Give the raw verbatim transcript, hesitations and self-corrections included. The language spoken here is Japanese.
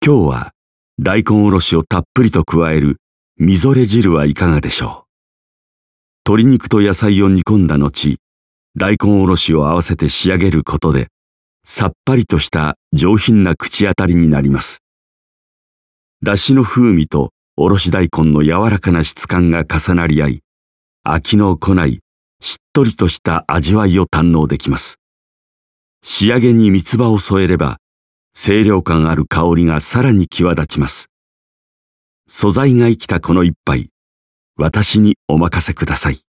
今日は大根おろしをたっぷりと加えるみぞれ汁はいかがでしょう。鶏肉と野菜を煮込んだ後、大根おろしを合わせて仕上げることで、さっぱりとした上品な口当たりになります。だしの風味とおろし大根の柔らかな質感が重なり合い、飽きのこないしっとりとした味わいを堪能できます。仕上げに三つ葉を添えれば、清涼感ある香りがさらに際立ちます。素材が生きたこの一杯、私にお任せください。